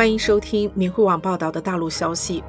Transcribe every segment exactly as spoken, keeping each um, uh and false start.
欢迎收听明慧网报道的大陆消息。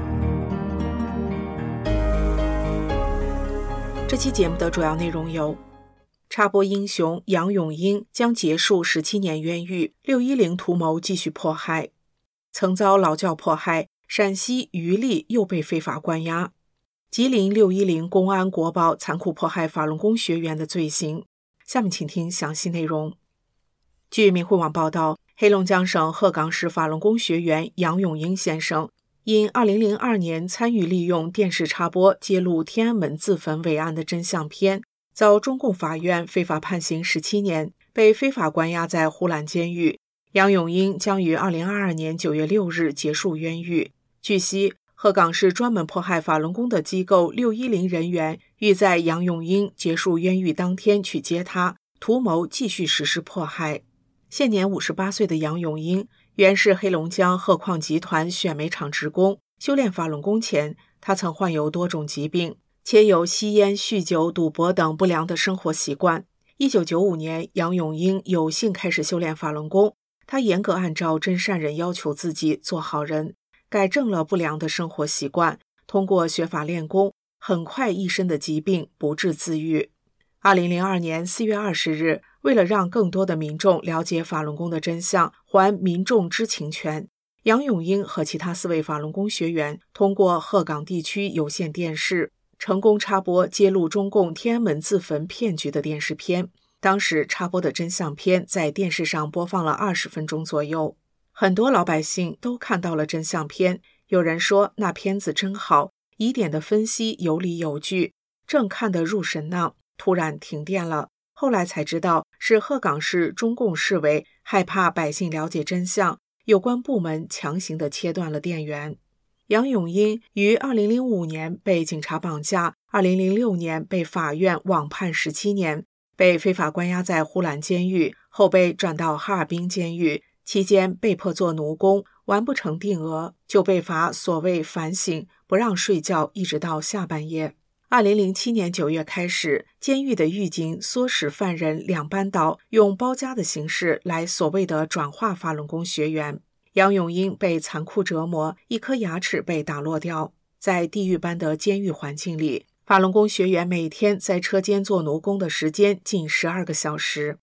这期节目的主要内容有：插播英雄杨永英将结束十七年冤狱，六一零图谋继续迫害；曾遭劳教迫害，陕西余力又被非法关押；吉林六一零公安国保残酷迫害法轮功学员的罪行。下面请听详细内容。据明慧网报道，黑龙江省鹤岗市法轮功学员杨永英先生因二零零二年参与利用电视插播揭露天安门自焚伟案的真相片，遭中共法院非法判刑十七年，被非法关押在呼兰监狱。杨永英将于二零二二年九月六日结束冤狱。据悉，鹤岗市专门迫害法轮功的机构六一零人员欲在杨永英结束冤狱当天去接他，图谋继续实施迫害。现年五十八岁的杨永英原是黑龙江鹤矿集团选煤厂职工，修炼法轮功前，他曾患有多种疾病，且有吸烟、酗酒、赌博等不良的生活习惯。一九九五年，杨永英有幸开始修炼法轮功，他严格按照真善人要求自己做好人，改正了不良的生活习惯，通过学法练功，很快一身的疾病不治自愈。二零零二年四月二十日，为了让更多的民众了解法轮功的真相，还民众知情权，杨永英和其他四位法轮功学员通过鹤岗地区有线电视成功插播揭露中共天安门自焚骗局的电视片。当时插播的真相片在电视上播放了二十分钟左右，很多老百姓都看到了真相片。有人说那片子真好，疑点的分析有理有据，正看得入神呢，突然停电了。后来才知道是鹤岗市中共市委害怕百姓了解真相，有关部门强行地切断了电源。杨永英于二零零五年被警察绑架，二零零六年被法院网判十七年，被非法关押在呼兰监狱，后被转到哈尔滨监狱，期间被迫做奴工，完不成定额就被罚所谓反省，不让睡觉，一直到下半夜。二零零七年九月开始，监狱的狱警唆使犯人两班倒，用包夹的形式来所谓的转化法轮功学员。杨永英被残酷折磨，一颗牙齿被打落掉。在地狱般的监狱环境里，法轮功学员每天在车间做奴工的时间近十二个小时。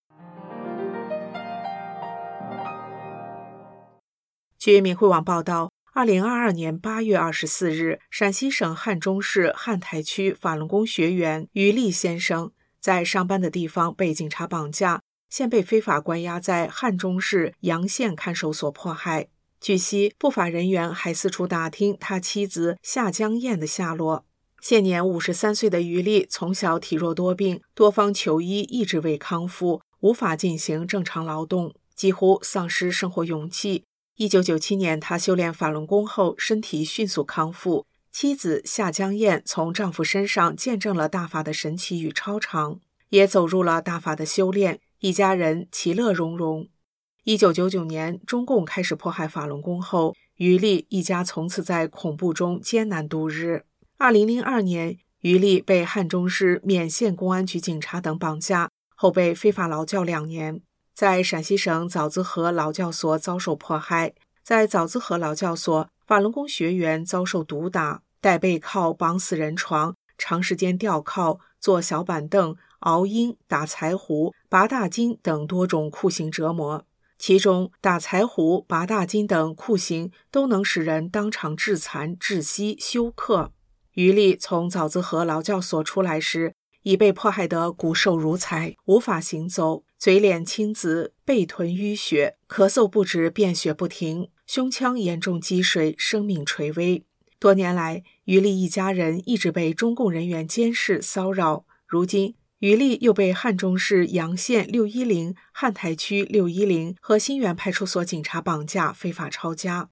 据明慧网报道，二零二二年八月二十四日，陕西省汉中市汉台区法轮功学员于力先生在上班的地方被警察绑架，现被非法关押在汉中市洋县看守所迫害。据悉，不法人员还四处打听他妻子夏江燕的下落。现年五十三岁的于力从小体弱多病，多方求医一直未康复，无法进行正常劳动，几乎丧失生活勇气。一九九七年，他修炼法轮功后，身体迅速康复。妻子夏江燕从丈夫身上见证了大法的神奇与超常，也走入了大法的修炼，一家人其乐融融。一九九九年，中共开始迫害法轮功后，于力一家从此在恐怖中艰难度日。二零零二年，于力被汉中市勉县公安局警察等绑架，后被非法劳教两年。在陕西省枣子河劳教所遭受迫害，在枣子河劳教所，法轮功学员遭受毒打、带背靠绑死人床、长时间吊靠、坐小板凳、熬鹰、打柴胡、拔大筋等多种酷刑折磨。其中打柴胡、拔大筋等酷刑都能使人当场致残、窒息、休克。于力从枣子河劳教所出来时，已被迫害得骨瘦如柴，无法行走，嘴脸青紫，背臀淤血，咳嗽不止，便血不停，胸腔严重积水，生命垂危。多年来，于力一家人一直被中共人员监视骚扰，如今于力又被汉中市洋县六一零、汉台区六一零和新源派出所警察绑架，非法抄家。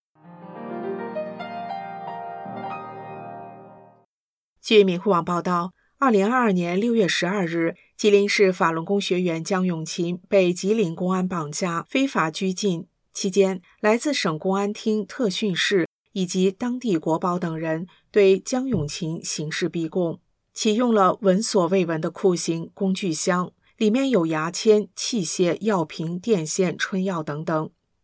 据明慧网报道，二零二二年六月十二日，吉林市法轮功学员江永琴被吉林公安绑架，非法拘禁。期间，来自省公安厅特训室以及当地国保等人对江永琴刑事逼供，启用了闻所未闻的酷刑工具箱，里面有牙签、器械、药瓶、电线、春药等等。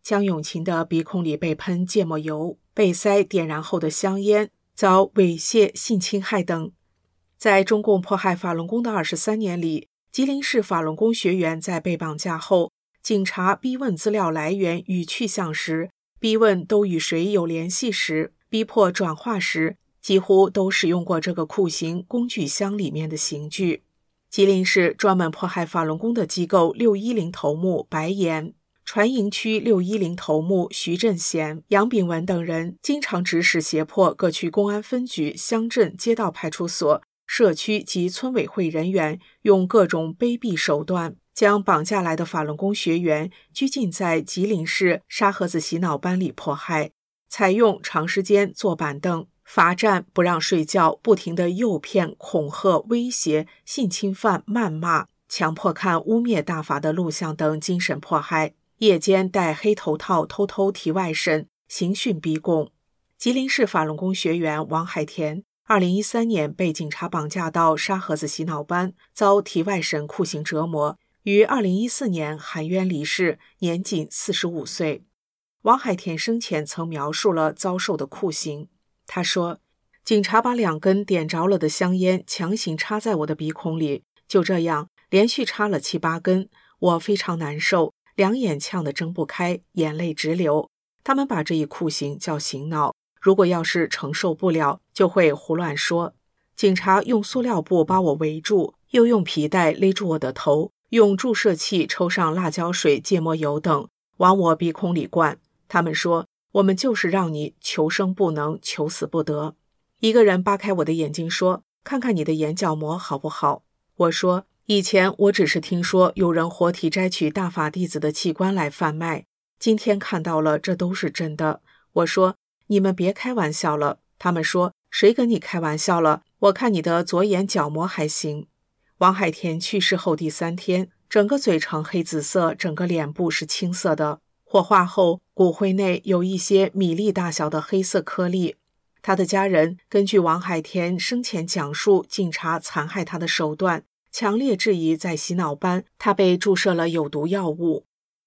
江永琴的鼻孔里被喷芥末油，被塞点燃后的香烟，遭猥亵、性侵害等。在中共迫害法轮功的二十三年里，吉林市法轮功学员在被绑架后，警察逼问资料来源与去向时，逼问都与谁有联系时，逼迫转化时，几乎都使用过这个酷刑工具箱里面的刑具。吉林市专门迫害法轮功的机构六一零头目白岩、船营区六一零头目徐振贤、杨炳文等人经常指使胁迫各区公安分局、乡镇街道派出所、社区及村委会人员用各种卑鄙手段，将绑架来的法轮功学员拘禁在吉林市沙河子洗脑班里迫害，采用长时间坐板凳、罚站、不让睡觉、不停地诱骗、恐吓、威胁、性侵犯、谩骂、强迫看污蔑大法的录像等精神迫害，夜间戴黑头套偷偷题外审、刑讯逼供。吉林市法轮功学员王海田二零一三年被警察绑架到沙河子洗脑班，遭题外审酷刑折磨，于二零一四年含冤离世，年仅四十五岁。王海田生前曾描述了遭受的酷刑。他说，警察把两根点着了的香烟强行插在我的鼻孔里，就这样连续插了七八根，我非常难受，两眼呛得睁不开，眼泪直流。他们把这一酷刑叫醒脑，如果要是承受不了，就会胡乱说。警察用塑料布把我围住，又用皮带勒住我的头，用注射器抽上辣椒水、芥末油等，往我鼻孔里灌。他们说，我们就是让你求生不能，求死不得。一个人扒开我的眼睛说，看看你的眼角膜好不好？我说，以前我只是听说有人活体摘取大法弟子的器官来贩卖，今天看到了，这都是真的。我说，你们别开玩笑了。他们说，谁跟你开玩笑了？我看你的左眼角膜还行。王海田去世后第三天，整个嘴呈黑紫色，整个脸部是青色的。火化后，骨灰内有一些米粒大小的黑色颗粒。他的家人根据王海田生前讲述警察残害他的手段，强烈质疑在洗脑班他被注射了有毒药物。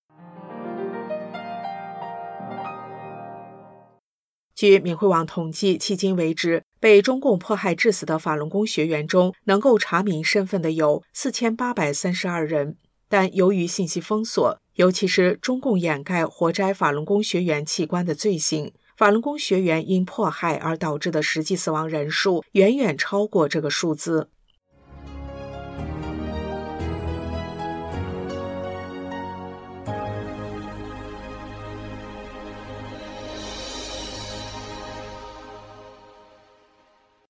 据缅慧网统计，迄今为止，被中共迫害致死的法轮功学员中，能够查明身份的有四千八百三十二人，但由于信息封锁，尤其是中共掩盖活摘法轮功学员器官的罪行，法轮功学员因迫害而导致的实际死亡人数远远超过这个数字。